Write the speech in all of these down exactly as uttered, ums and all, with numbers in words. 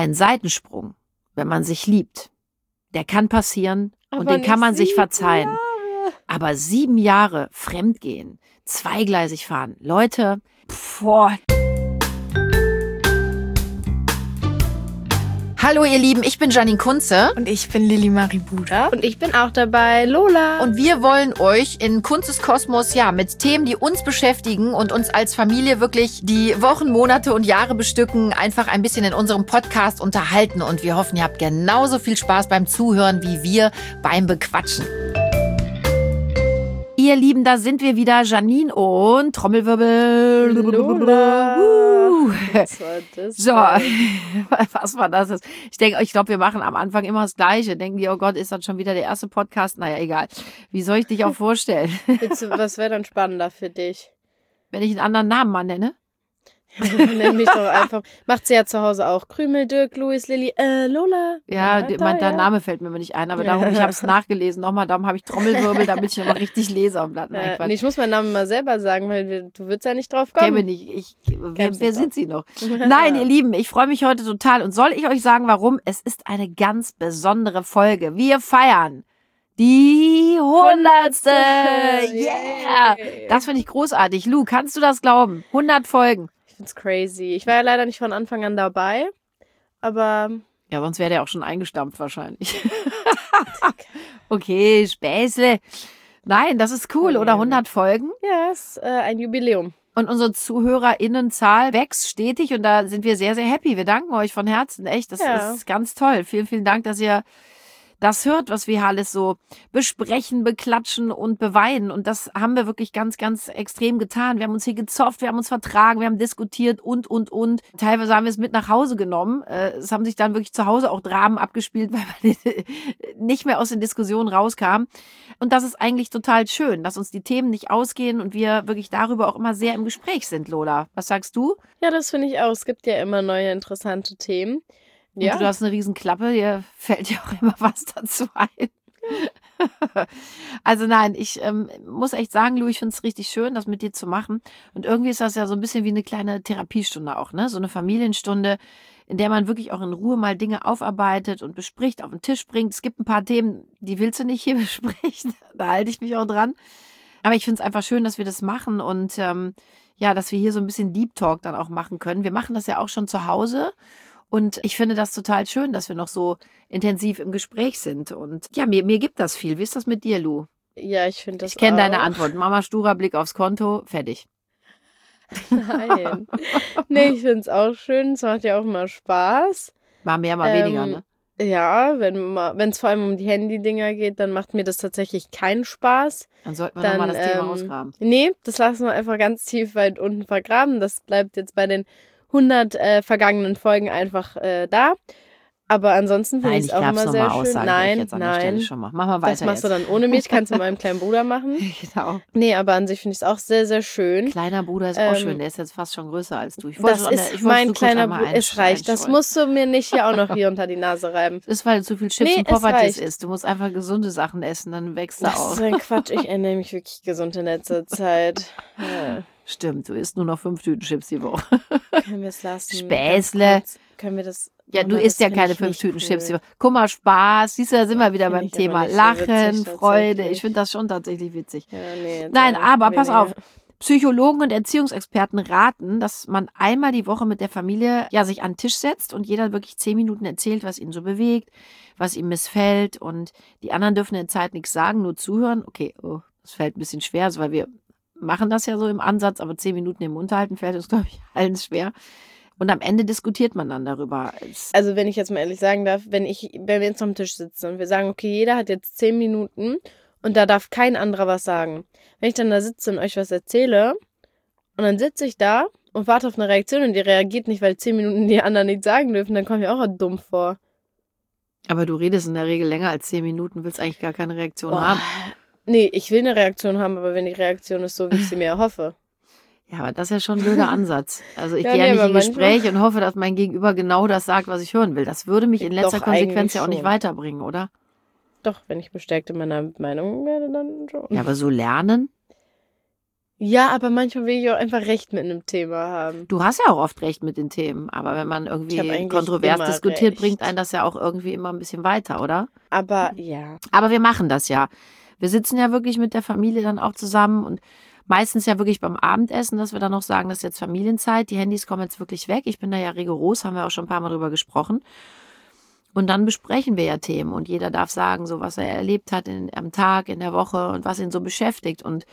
ein Seitensprung, wenn man sich liebt, der kann passieren und Aber den kann man nicht sich verzeihen. Jahre. Aber sieben Jahre fremdgehen, zweigleisig fahren, Leute, boah. Hallo ihr Lieben, ich bin Janine Kunze. Und ich bin Lili Marie Buda. Und ich bin auch dabei, Lola. Und wir wollen euch in Kunzes Kosmos, ja, mit Themen, die uns beschäftigen und uns als Familie wirklich die Wochen, Monate und Jahre bestücken, einfach ein bisschen in unserem Podcast unterhalten. Und wir hoffen, ihr habt genauso viel Spaß beim Zuhören wie wir beim Bequatschen. Ihr Lieben, da sind wir wieder, Janine und Trommelwirbel. Lola. Uh. Was war das So, denn? was war das? Ich denke, ich glaube, wir machen am Anfang immer das Gleiche. Denken die, oh Gott, ist das schon wieder der erste Podcast? Naja, egal. Wie soll ich dich auch vorstellen? Willst du- Was wäre dann spannender für dich? Wenn ich einen anderen Namen mal nenne? Nenn mich doch einfach. Macht sie ja zu Hause auch. Krümel, Dirk, Luis, Lilly, äh, Lola. Ja, da, die- mein, ja. der Name fällt mir immer nicht ein, aber darum, ich habe es nachgelesen. Nochmal, darum habe ich Trommelwirbel, damit ich nochmal richtig lese am Blatt. Nein, Äh, Quatsch. nee, ich muss meinen Namen mal selber sagen, weil wir, du würdest ja nicht drauf Käme kommen. nicht. Ich, wer Kennst wer du sind Sie noch? Nein, ihr Lieben, ich freue mich heute total. Und soll ich euch sagen, warum? Es ist eine ganz besondere Folge. Wir feiern die hundertste. Yeah! Yay. Das finde ich großartig. Lu, kannst du das glauben? hundert Folgen. Ich find's crazy. Ich war ja leider nicht von Anfang an dabei, aber Ja, sonst wäre der auch schon eingestampft wahrscheinlich. Okay, Späßle. Nein, das ist cool, oder? hundert Folgen. ja, es ist äh, ein Jubiläum. Und unsere ZuhörerInnenzahl wächst stetig und da sind wir sehr, sehr happy. Wir danken euch von Herzen, echt. Das Ja. ist ganz toll. Vielen, vielen Dank, dass ihr das hört, was wir hier alles so besprechen, beklatschen und beweinen. Und das haben wir wirklich ganz, ganz extrem getan. Wir haben uns hier gezofft, wir haben uns vertragen, wir haben diskutiert und, und, und. Teilweise haben wir es mit nach Hause genommen. Äh, Es haben sich dann wirklich zu Hause auch Dramen abgespielt, weil man nicht mehr aus den Diskussionen rauskam. Und das ist eigentlich total schön, dass uns die Themen nicht ausgehen und wir wirklich darüber auch immer sehr im Gespräch sind, Lola. Was sagst du? Ja, das finde ich auch. Es gibt ja immer neue interessante Themen. Und Ja, du hast eine riesen Klappe, dir fällt ja auch immer was dazu ein. Also nein, ich ähm, muss echt sagen, Lu, ich finde es richtig schön, das mit dir zu machen. Und irgendwie ist das ja so ein bisschen wie eine kleine Therapiestunde auch, ne? So eine Familienstunde, in der man wirklich auch in Ruhe mal Dinge aufarbeitet und bespricht, auf den Tisch bringt. Es gibt ein paar Themen, die willst du nicht hier besprechen. Da halte ich mich auch dran. Aber ich finde es einfach schön, dass wir das machen und ähm, ja, dass wir hier so ein bisschen Deep Talk dann auch machen können. Wir machen das ja auch schon zu Hause. Und ich finde das total schön, dass wir noch so intensiv im Gespräch sind. Und ja, mir, mir gibt das viel. Wie ist das mit dir, Lu? ja, ich finde das Ich kenne auch. deine Antwort. Mama Sturer, Blick aufs Konto, fertig. Nein. Nee, ich finde es auch schön. Es macht ja auch immer Spaß. Mal mehr, mal Ähm, weniger, ne? Ja, wenn es vor allem um die Handy-Dinger geht, dann macht mir das tatsächlich keinen Spaß. Dann sollten wir Dann, nochmal das Thema ähm, ausgraben. Nee, das lassen wir einfach ganz tief weit unten vergraben. Das bleibt jetzt bei den hundert äh, vergangenen Folgen einfach äh, da. Aber ansonsten finde Nein, ich ich es auch darf es immer sehr nochmal schön. aussagen, werde ich Nein, jetzt an der Stelle nein. schon mal. Mach mal weiter Das machst jetzt. du dann ohne mich, kannst du mit meinem kleinen Bruder machen. Genau. Nee, aber an sich finde ich es auch sehr, sehr schön. Kleiner Bruder ist Ähm, auch schön, der ist jetzt fast schon größer als du. Ich wollte Das schon- ist ich wollte mein nur kurz kleiner einmal Bruder. Es einsch- reicht. Das einstreuen. musst du mir nicht hier auch noch hier unter die Nase reiben. Das ist, weil du zu viel Chips Nee, und es Poppertis reicht. isst. Du musst einfach gesunde Sachen essen, dann wächst du Das auch. ist ein Quatsch. Ich ernähre mich wirklich gesund in letzter Zeit. Ja. Stimmt, du isst nur noch fünf Tüten Chips die Woche. Können wir es lassen? Späßle. Ganz kurz. Können wir das... Ja, du Mama, isst das ja find keine ich fünf nicht Tüten cool. Chips. die Woche. Guck mal, Spaß. Siehst du, da sind wir wieder Find beim ich aber Thema. nicht so Lachen, witzig, Freude. tatsächlich. Ich finde das schon tatsächlich witzig. Ja, nee, Nein, der- aber pass weniger. auf. Psychologen und Erziehungsexperten raten, dass man einmal die Woche mit der Familie ja sich an den Tisch setzt und jeder wirklich zehn Minuten erzählt, was ihn so bewegt, was ihm missfällt. Und die anderen dürfen in der Zeit nichts sagen, nur zuhören. Okay, oh, das fällt ein bisschen schwer, also weil wir machen das ja so im Ansatz, aber zehn Minuten im Mund halten fällt uns, glaube ich, allen schwer. Und am Ende diskutiert man dann darüber. Es- Also wenn ich jetzt mal ehrlich sagen darf, wenn ich, wenn wir jetzt am Tisch sitzen und wir sagen, okay, jeder hat jetzt zehn Minuten und da darf kein anderer was sagen. Wenn ich dann da sitze und euch was erzähle und dann sitze ich da und warte auf eine Reaktion und die reagiert nicht, weil zehn Minuten die anderen nichts sagen dürfen, dann komme ich auch dumm vor. Aber du redest in der Regel länger als zehn Minuten, willst eigentlich gar keine Reaktion Boah. haben. Nee, ich will eine Reaktion haben, aber wenn die Reaktion ist so, wie ich sie mir erhoffe. Ja, aber das ist ja schon ein blöder Ansatz. Also ich Ja, gehe ja nee, nicht aber in Gespräch manchmal- und hoffe, dass mein Gegenüber genau das sagt, was ich hören will. Das würde mich in letzter Doch, Konsequenz eigentlich ja auch nicht schon. weiterbringen, oder? Doch, wenn ich bestärkt in meiner Meinung werde, dann schon. Ja, aber so lernen? Ja, aber manchmal will ich auch einfach recht mit einem Thema haben. Du hast ja auch oft recht mit den Themen, aber wenn man Ich habe irgendwie eigentlich kontrovers immer diskutiert, bringt einen recht. das ja auch irgendwie immer ein bisschen weiter, oder? Aber ja. Aber wir machen das ja. Wir sitzen ja wirklich mit der Familie dann auch zusammen und meistens ja wirklich beim Abendessen, dass wir dann noch sagen, das ist jetzt Familienzeit, die Handys kommen jetzt wirklich weg. Ich bin da ja rigoros, haben wir auch schon ein paar Mal drüber gesprochen. Und dann besprechen wir ja Themen und jeder darf sagen, so was er erlebt hat in, am Tag, in der Woche und was ihn so beschäftigt. Und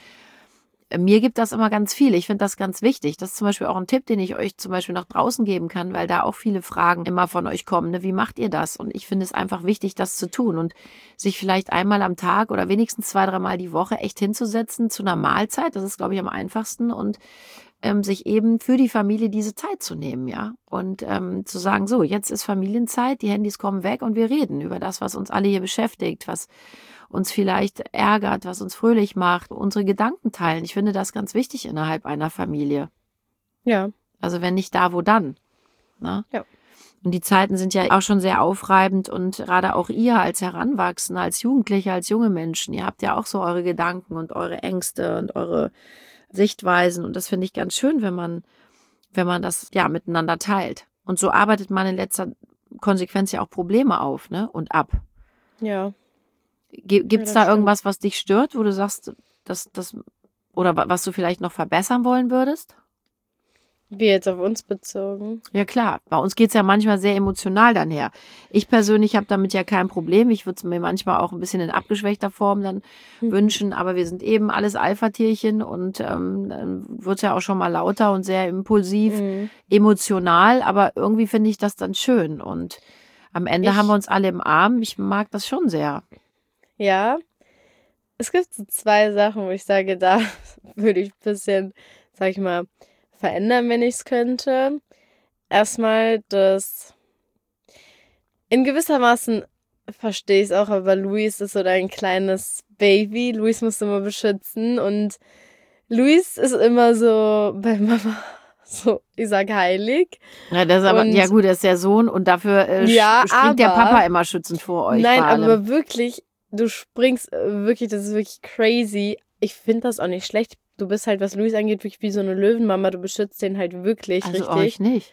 mir gibt das immer ganz viel. Ich finde das ganz wichtig. Das ist zum Beispiel auch ein Tipp, den ich euch zum Beispiel nach draußen geben kann, weil da auch viele Fragen immer von euch kommen. Ne? Wie macht ihr das? Und ich finde es einfach wichtig, das zu tun und sich vielleicht einmal am Tag oder wenigstens zwei, dreimal die Woche echt hinzusetzen zu einer Mahlzeit. Das ist, glaube ich, am einfachsten und ähm, sich eben für die Familie diese Zeit zu nehmen, ja. Und ähm, zu sagen, so, jetzt ist Familienzeit, die Handys kommen weg und wir reden über das, was uns alle hier beschäftigt, was uns vielleicht ärgert, was uns fröhlich macht, unsere Gedanken teilen. Ich finde das ganz wichtig innerhalb einer Familie. Ja. Also wenn nicht da, wo dann? Ne? Ja. Und die Zeiten sind ja auch schon sehr aufreibend und gerade auch ihr als Heranwachsende, als Jugendliche, als junge Menschen, ihr habt ja auch so eure Gedanken und eure Ängste und eure Sichtweisen und das finde ich ganz schön, wenn man, wenn man das ja miteinander teilt. Und so arbeitet man in letzter Konsequenz ja auch Probleme auf, ne? Und ab. Ja. Gibt es Ja, da irgendwas, was dich stört, wo du sagst, dass das oder was du vielleicht noch verbessern wollen würdest? Wie jetzt auf uns bezogen. Ja klar, bei uns geht's ja manchmal sehr emotional dann her. Ich persönlich habe damit ja kein Problem. Ich würde es mir manchmal auch ein bisschen in abgeschwächter Form dann Mhm. wünschen, aber wir sind eben alles Alpha-Tierchen und ähm, dann wird's ja auch schon mal lauter und sehr impulsiv, Mhm. emotional, aber irgendwie finde ich das dann schön und am Ende Ich- haben wir uns alle im Arm. Ich mag das schon sehr. Ja. Es gibt so zwei Sachen, wo ich sage, da würde ich ein bisschen, sag ich mal, verändern, wenn ich es könnte. Erstmal, das in gewissermaßen verstehe ich es auch, aber Luis ist so dein kleines Baby. Luis musst du immer beschützen und Luis ist immer so bei Mama so, ich sag heilig. Ja, das ist aber, Und- ja gut, er ist der Sohn und dafür äh, Ja, springt der aber- Papa immer schützend vor euch. Nein, vor allem. aber wirklich, du springst äh, wirklich, das ist wirklich crazy. Ich finde das auch nicht schlecht. Du bist halt, was Luis angeht, wirklich wie so eine Löwenmama. Du beschützt den halt wirklich Also richtig. euch nicht.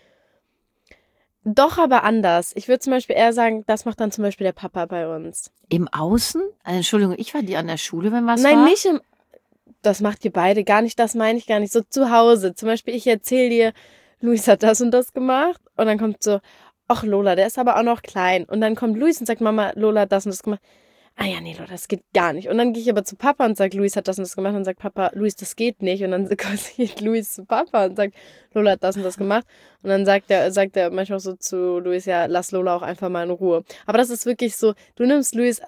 Doch, aber anders. Ich würde zum Beispiel eher sagen, das macht dann zum Beispiel der Papa bei uns. Im Außen? Also, Entschuldigung, ich war die an der Schule, wenn was Nein, war. nicht im. Das macht ihr beide gar nicht, das meine ich gar nicht. So zu Hause. Zum Beispiel, ich erzähle dir, Luis hat das und das gemacht. Und dann kommt so, ach Lola, der ist aber auch noch klein. Und dann kommt Luis und sagt, Mama, Lola hat das und das gemacht. Ah ja, nee, Lola, das geht gar nicht. Und dann gehe ich aber zu Papa und sage, Luis hat das und das gemacht. Und dann sagt Papa, Luis, das geht nicht. Und dann geht Luis zu Papa und sagt, Lola hat das und das gemacht. Und dann sagt er, sagt er manchmal so zu Luis, ja, lass Lola auch einfach mal in Ruhe. Aber das ist wirklich so, du nimmst Luis.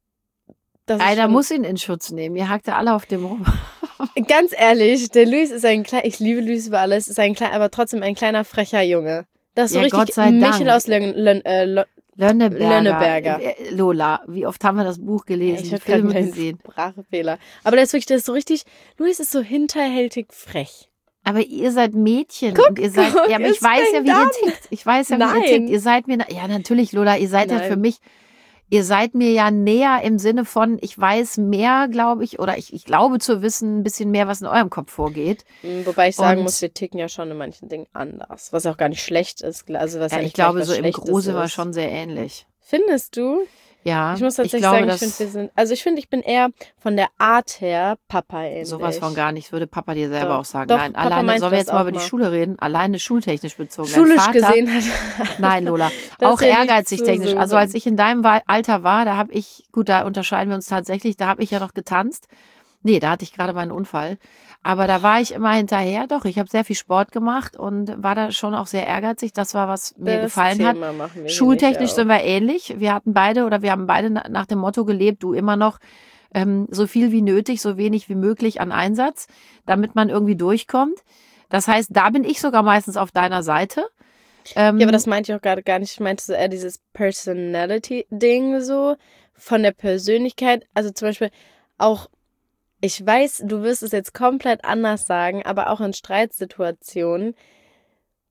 Das ist Einer schon- muss ihn in Schutz nehmen. Ihr hakt ja alle auf dem rum. Ganz ehrlich, der Luis ist ein kleiner, ich liebe Luis über alles, ist ein kleiner, aber trotzdem ein kleiner frecher Junge. Das ist so Ja, richtig Gott sei Michel Dank. aus Lön, Lön, äh, Lön, Lönneberger. Lönneberger. Äh, Lola, wie oft haben wir das Buch gelesen, ich die habe gerade Filme einen gesehen. Sprachfehler. Aber der ist wirklich, der ist so richtig, Luis ist so hinterhältig frech. Aber ihr seid Mädchen Guck, und ihr seid, guck, ja, aber ich es weiß ja, fängt wie ihr an. tickt. Ich weiß ja, wie Nein. ihr tickt. Ihr seid mir, ja, natürlich, Lola, ihr seid ja Nein. für mich, ihr seid mir ja näher im Sinne von, ich weiß mehr, glaube ich, oder ich, ich glaube zu wissen, ein bisschen mehr, was in eurem Kopf vorgeht. Mhm, Wobei ich sagen Und- muss, wir ticken ja schon in manchen Dingen anders. Was auch gar nicht schlecht ist. Also was ja, Ja, ich nicht gleich glaube, was so im Schlechtes Großen war ist. schon sehr ähnlich. Findest du? Ja, Ich muss tatsächlich glaube, sagen, ich dass finde, wir sind, also ich finde, ich bin eher von der Art her Papa ähnlich. sowas von gar nicht, würde Papa dir selber Doch, auch sagen. doch, Nein, Papa alleine, meinte sollen wir das jetzt mal auch über die mal. Schule reden? Alleine schultechnisch bezogen. Dein Schulisch Vater, gesehen hat. Nein, Lola. Das Auch will ich ehrgeizig zu technisch. so Also sagen. als ich in deinem Wa- Alter war, da habe ich, gut, da unterscheiden wir uns tatsächlich, da habe ich ja noch getanzt. Nee, da hatte ich gerade meinen Unfall. Aber da war ich immer hinterher. Doch, ich habe sehr viel Sport gemacht und war da schon auch sehr ehrgeizig. Das war, was mir Das gefallen hat. Thema machen wir hier Schultechnisch nicht sind wir ähnlich. Wir hatten beide oder wir haben beide na- nach dem Motto gelebt, du immer noch ähm, so viel wie nötig, so wenig wie möglich an Einsatz, damit man irgendwie durchkommt. Das heißt, da bin ich sogar meistens auf deiner Seite. Ähm, Ja, aber das meinte ich auch gerade gar nicht. Ich meinte so eher dieses Personality-Ding so von der Persönlichkeit. Also zum Beispiel auch, ich weiß, du wirst es jetzt komplett anders sagen, aber auch in Streitsituationen.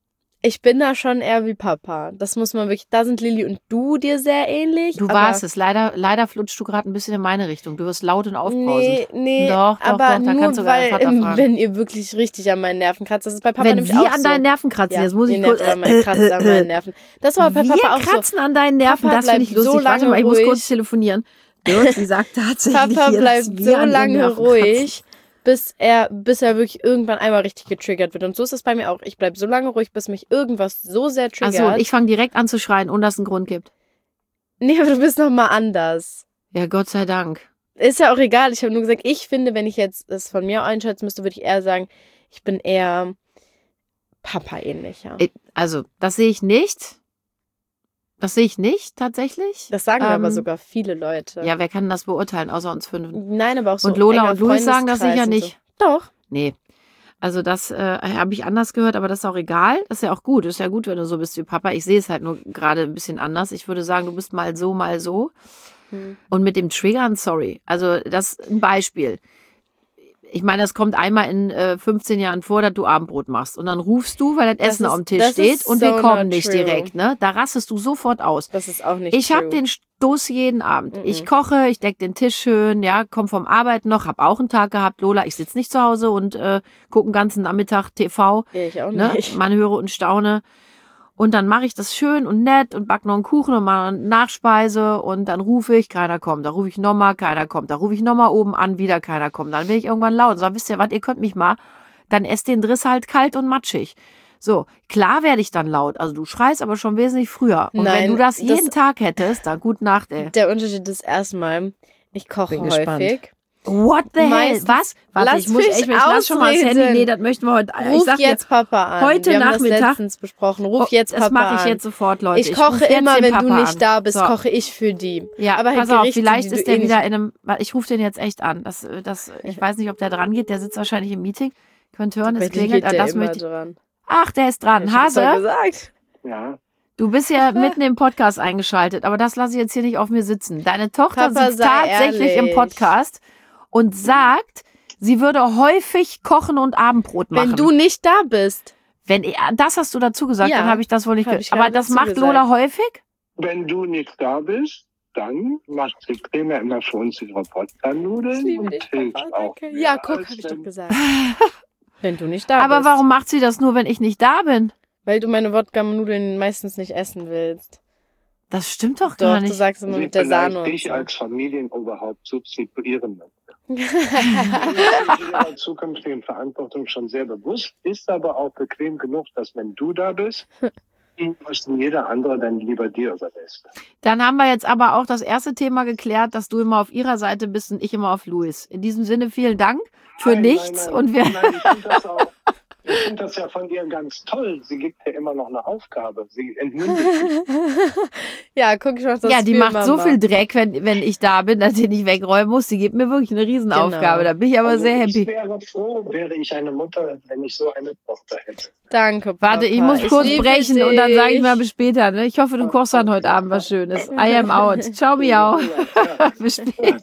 Ich bin da schon eher wie Papa. Das muss man wirklich, da sind Lilly und du dir sehr ähnlich. Du aber warst es. Leider, leider flutschst du gerade ein bisschen in meine Richtung. Du wirst laut und aufbrausend. Nee, nee, Doch, doch, aber doch, da nur kannst du deinen weil, Vater ähm, fragen. wenn ihr wirklich richtig an meinen Nerven kratzt, das ist bei Papa Wenn nämlich wir auch an so. deinen Nerven kratzen, Ja, jetzt muss ich ihr kurz... nervt an meinen, kratzt an meinen Nerven. Das war bei wir Papa auch so. kratzen an deinen Nerven, Papa das finde ich bleibt so lustig. Warte lange mal, ich muss ruhig. kurz telefonieren. Dirk, sie sagt tatsächlich Papa hier, bleibt dass wir so an ihren lange Nerven ruhig, bis er, bis er wirklich irgendwann einmal richtig getriggert wird. Und so ist es bei mir auch. Ich bleib so lange ruhig, bis mich irgendwas so sehr triggert. Achso, und ich fange direkt an zu schreien, ohne dass es einen Grund gibt. Nee, aber du bist noch mal anders. Ja, Gott sei Dank. Ist ja auch egal. Ich habe nur gesagt, ich finde, wenn ich jetzt das von mir einschätzen müsste, würde ich eher sagen, ich bin eher Papa-ähnlicher. Also, das sehe ich nicht. Das sehe ich nicht, tatsächlich. Das sagen ähm, aber sogar viele Leute. Ja, wer kann das beurteilen, außer uns fünf? Nein, aber auch so Und Lola enger und Luis sagen das sicher Freundeskreis und nicht. So. Doch. Nee. Also das äh, habe ich anders gehört, aber das ist auch egal. Das ist ja auch gut. Das ist ja gut, wenn du so bist wie Papa. Ich sehe es halt nur gerade ein bisschen anders. Ich würde sagen, du bist mal so, mal so. Hm. Und mit dem Triggern, sorry. Also das ist ein Beispiel. Ich meine, das kommt einmal in äh, fünfzehn Jahren vor, dass du Abendbrot machst. Und dann rufst du, weil das, Das Essen ist- auf dem Tisch das steht ist und so wir kommen not nicht true. direkt. Ne? Da rastest du sofort aus. Das ist auch nicht Ich true. habe den Stoß jeden Abend. Mhm. Ich koche, ich decke den Tisch schön, ja, komm vom Arbeiten noch, hab auch einen Tag gehabt, Lola, ich sitze nicht zu Hause und äh, gucke den ganzen Nachmittag T V. Ja, ich auch Ne? nicht. Man höre und staune. Und dann mache ich das schön und nett und back noch einen Kuchen und mache eine Nachspeise und dann rufe ich, keiner kommt. Da rufe ich nochmal, keiner kommt. Da rufe ich nochmal oben an, wieder keiner kommt. Dann will ich irgendwann laut und sage, wisst ihr was, ihr könnt mich mal, dann esst den Driss halt kalt und matschig. So, klar werde ich dann laut. Also du schreist aber schon wesentlich früher. Und Nein, wenn du das das- jeden Tag hättest, dann gute Nacht, ey. Der Unterschied ist erstmal, ich koche Bin gespannt. häufig. What the hell? Meistens- Was? Warte, Lass ich muss mich echt, ich lass schon mal das Handy. ausreden. Nee, das möchten wir heute. ich Ruf sag dir, jetzt Papa an. heute Wir haben Nachmittag- das letztens besprochen. Ruf oh, jetzt Papa das mache ich an. jetzt sofort, Leute. Ich ruf koche jetzt immer, den wenn Papa du nicht an. da bist, So. koche ich für die. Ja, aber halt pass auf, Gerichte, vielleicht die du ist der eh wieder nicht- in einem. Ich rufe den jetzt echt an. Das, das, ich weiß nicht, ob der dran geht. Der sitzt wahrscheinlich im Meeting. Könnt hören, Bei es dir klingelt. geht der Das immer möchte ich. dran. Ach, der ist dran. Ich hab's doch Hase, gesagt. Ja, du bist ja mitten im Podcast eingeschaltet, aber das lasse ich jetzt hier nicht auf mir sitzen. Deine Tochter Papa, sitzt sei tatsächlich ehrlich. im Podcast und sagt, sie würde häufig kochen und Abendbrot machen. Wenn du nicht da bist. Wenn ihr, das hast du dazu gesagt, Ja, dann habe ich das wohl nicht hab gehört. ich Aber gerade das dazu macht gesagt. Lola häufig? wenn du nicht da bist, dann macht sie primär immer für uns ihre Ich Wodka-Nudeln liebe und dich, hilft Papa, auch. danke. mehr, Ja, guck, als hab ich doch wenn- gesagt. Wenn du nicht da Aber bist. warum macht sie das nur, wenn ich nicht da bin? Weil du meine Wodka-Nudeln meistens nicht essen willst. Das stimmt doch Doch, gar du nicht. sagst immer sie mit der vielleicht Sahne und dich so. als Familienoberhaupt substituieren möchte. Sie ist ihrer zukünftigen Verantwortung schon sehr bewusst, ist aber auch bequem genug, dass wenn du da bist, was jeder andere dann lieber dir überlässt. Dann haben wir jetzt aber auch das erste Thema geklärt, dass du immer auf ihrer Seite bist und ich immer auf Louis. In diesem Sinne vielen Dank für Nein, nichts. nein, nein, Und wir. nein, ich finde das, auch- ich find das ja von ihr ganz toll. Sie gibt ja immer noch eine Aufgabe. Sie entmündigt sich. Ja, guck, ich mach das Ja, die für macht so Mama. viel Dreck, wenn, wenn ich da bin, dass ich nicht wegräumen muss. Die gibt mir wirklich eine Riesenaufgabe. Genau. Da bin ich aber Also sehr ich happy. wäre froh, wäre ich eine Mutter, wenn ich so eine Tochter hätte. Danke, Papa. Warte, ich muss kurz liebe brechen dich. und dann sage ich mal bis später. Ne? Ich hoffe, du kochst dann heute Abend was Schönes. I am out. Ciao, miau. Bis später.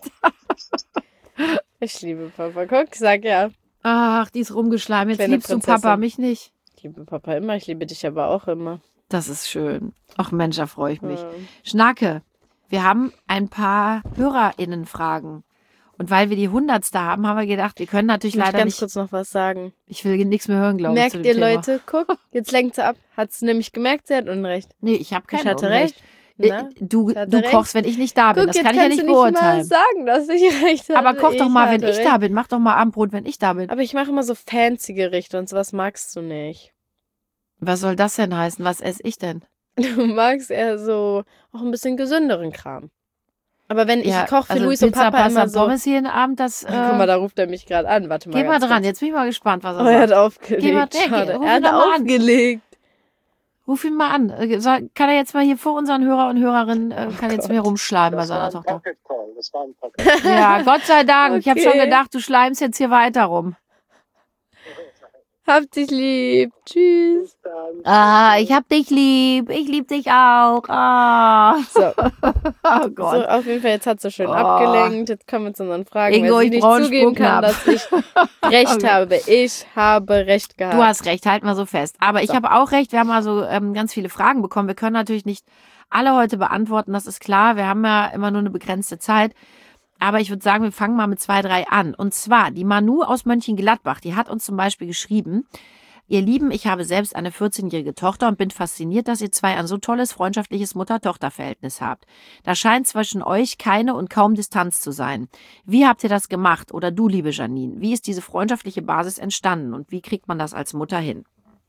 Ich liebe Papa. Guck, ich sag ja. Ach, die ist rumgeschleimt. Jetzt Kleine liebst du Prinzessin. Papa, mich nicht. Ich liebe Papa immer, ich liebe dich aber auch immer. Das ist schön. Ach Mensch, da freue ich mich. Ja. Schnacke, wir haben ein paar HörerInnen-Fragen. Und weil wir die hundertste haben, haben wir gedacht, wir können natürlich Ich möchte leider ganz nicht. kurz noch was sagen. Ich will nichts mehr hören, glaube ich. Merkt zu dem ihr, Thema. Leute, guck, jetzt lenkt sie ab. Hat sie nämlich gemerkt, sie hat Unrecht. Nee, ich habe kein Ich hatte Unrecht. recht. Äh, Na? Du, Ich hatte du recht. kochst, wenn ich nicht da bin. Guck, das jetzt kann ich ja kannst nicht du nicht mal beurteilen. sagen, dass ich recht hatte. Aber koch doch Ich mal, wenn hatte ich recht. da bin. Mach doch mal Abendbrot, wenn ich da bin. Aber ich mache immer so fancy Gerichte und sowas magst du nicht. Was soll das denn heißen? Was esse ich denn? Du magst eher so auch ein bisschen gesünderen Kram. Aber wenn Ja, ich koche für also Luis und Pizza, Papa Pasta, immer so... Pommes jeden Abend, das. Äh, Guck mal, da ruft er mich gerade an. Warte mal geh mal ganz dran. kurz. Jetzt bin ich mal gespannt, was er Oh, er hat sagt. aufgelegt. Geh mal- nee, Schade. geh- ruf Er hat ihn doch mal an. aufgelegt. Ruf ihn mal an. Äh, soll- Kann er jetzt mal hier vor unseren Hörer und Hörerinnen, äh, kann jetzt mehr rumschleimen bei Das war seiner ein Tochter. Pocket Call. Das war ein Pocket Call. Ja, Gott sei Dank. Ich habe schon Okay. gedacht, du schleimst jetzt hier weiter rum. Hab dich lieb. Tschüss. Ah, ich hab dich lieb. Ich lieb dich auch. Ah. So. Oh Gott. So, auf jeden Fall, jetzt hat sie schön Oh. abgelenkt. Jetzt kommen wir zu unseren Fragen, Ingo, weil sie ich nicht brauch einen zugeben kann, Spucknapf. dass ich recht habe. Ich habe recht gehabt. Du hast recht, halt mal so fest. Aber ich So. habe auch recht, wir haben also ähm, ganz viele Fragen bekommen. Wir können natürlich nicht alle heute beantworten, das ist klar. Wir haben ja immer nur eine begrenzte Zeit. Aber ich würde sagen, wir fangen mal mit zwei, drei an. Und zwar, die Manu aus Mönchengladbach, die hat uns zum Beispiel geschrieben: Ihr Lieben, ich habe selbst eine vierzehnjährige Tochter und bin fasziniert, dass ihr zwei ein so tolles, freundschaftliches Mutter-Tochter-Verhältnis habt. Da scheint zwischen euch keine und kaum Distanz zu sein. Wie habt ihr das gemacht? Oder du, liebe Janine, wie ist diese freundschaftliche Basis entstanden und wie kriegt man das als Mutter hin?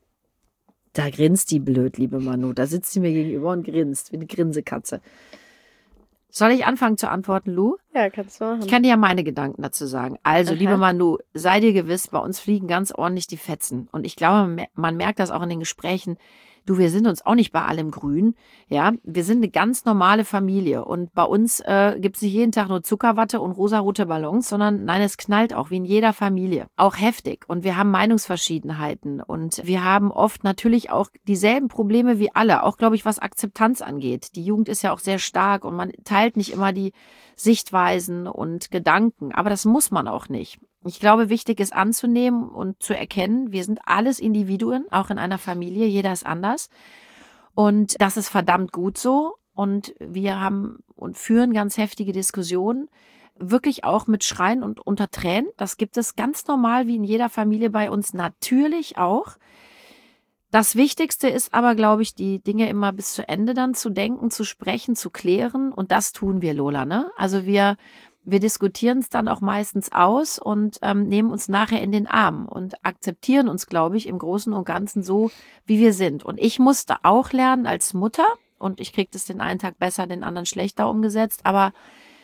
Da grinst die blöd, liebe Manu. Da sitzt sie mir gegenüber und grinst, wie eine Grinsekatze. Soll ich anfangen zu antworten, Lu? Ja, kannst du machen. Ich kann dir ja meine Gedanken dazu sagen. Also, Aha. liebe Manu, sei dir gewiss, bei uns fliegen ganz ordentlich die Fetzen. Und ich glaube, man merkt das auch in den Gesprächen. Du, wir sind uns auch nicht bei allem grün. Ja, wir sind eine ganz normale Familie. Und bei uns äh, gibt es nicht jeden Tag nur Zuckerwatte und rosarote Ballons, sondern nein, es knallt auch wie in jeder Familie. Auch heftig. Und wir haben Meinungsverschiedenheiten. Und wir haben oft natürlich auch dieselben Probleme wie alle. Auch, glaube ich, was Akzeptanz angeht. Die Jugend ist ja auch sehr stark und man teilt nicht immer die Sichtweisen und Gedanken. Aber das muss man auch nicht. Ich glaube, wichtig ist anzunehmen und zu erkennen, wir sind alles Individuen, auch in einer Familie, jeder ist anders. Und das ist verdammt gut so. Und wir haben und führen ganz heftige Diskussionen, wirklich auch mit Schreien und unter Tränen. Das gibt es ganz normal wie in jeder Familie bei uns natürlich auch. Das Wichtigste ist aber, glaube ich, die Dinge immer bis zu Ende dann zu denken, zu sprechen, zu klären. Und das tun wir, Lola, ne? Also wir Wir diskutieren es dann auch meistens aus und ähm, nehmen uns nachher in den Arm und akzeptieren uns, glaube ich, im Großen und Ganzen so, wie wir sind. Und ich musste auch lernen als Mutter, und ich kriege das den einen Tag besser, den anderen schlechter umgesetzt, aber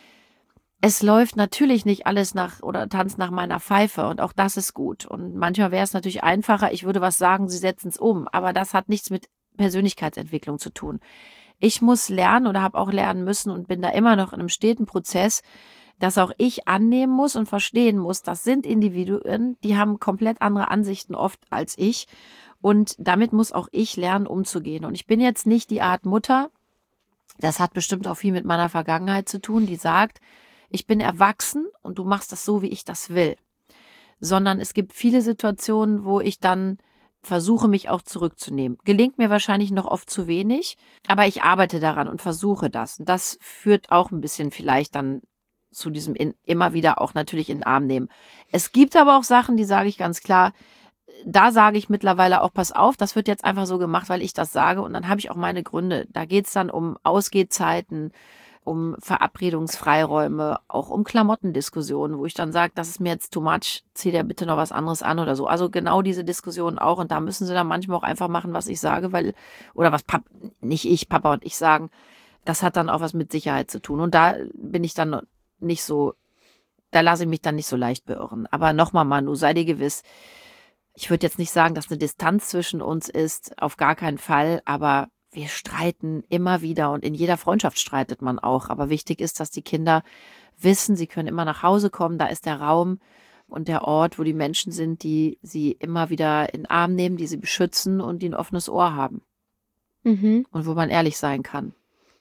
es läuft natürlich nicht alles nach oder tanzt nach meiner Pfeife und auch das ist gut. Und manchmal wäre es natürlich einfacher, ich würde was sagen, sie setzen es um, aber das hat nichts mit Persönlichkeitsentwicklung zu tun. Ich muss lernen oder habe auch lernen müssen und bin da immer noch in einem steten Prozess, dass auch ich annehmen muss und verstehen muss, das sind Individuen, die haben komplett andere Ansichten oft als ich und damit muss auch ich lernen, umzugehen. Und ich bin jetzt nicht die Art Mutter, das hat bestimmt auch viel mit meiner Vergangenheit zu tun, die sagt, ich bin erwachsen und du machst das so, wie ich das will. Sondern es gibt viele Situationen, wo ich dann versuche, mich auch zurückzunehmen. Gelingt mir wahrscheinlich noch oft zu wenig, aber ich arbeite daran und versuche das. Und das führt auch ein bisschen vielleicht dann zu diesem in, immer wieder auch natürlich in den Arm nehmen. Es gibt aber auch Sachen, die sage ich ganz klar, da sage ich mittlerweile auch, pass auf, das wird jetzt einfach so gemacht, weil ich das sage und dann habe ich auch meine Gründe. Da geht es dann um Ausgehzeiten, um Verabredungsfreiräume, auch um Klamottendiskussionen, wo ich dann sage, das ist mir jetzt too much, zieh dir bitte noch was anderes an oder so. Also genau diese Diskussionen auch und da müssen sie dann manchmal auch einfach machen, was ich sage, weil, oder was Papa, nicht ich, Papa und ich sagen, das hat dann auch was mit Sicherheit zu tun und da bin ich dann nicht so, da lasse ich mich dann nicht so leicht beirren. Aber nochmal, Manu, sei dir gewiss, ich würde jetzt nicht sagen, dass eine Distanz zwischen uns ist, auf gar keinen Fall, aber wir streiten immer wieder und in jeder Freundschaft streitet man auch. Aber wichtig ist, dass die Kinder wissen, sie können immer nach Hause kommen, da ist der Raum und der Ort, wo die Menschen sind, die sie immer wieder in den Arm nehmen, die sie beschützen und die ein offenes Ohr haben. Mhm. Und wo man ehrlich sein kann.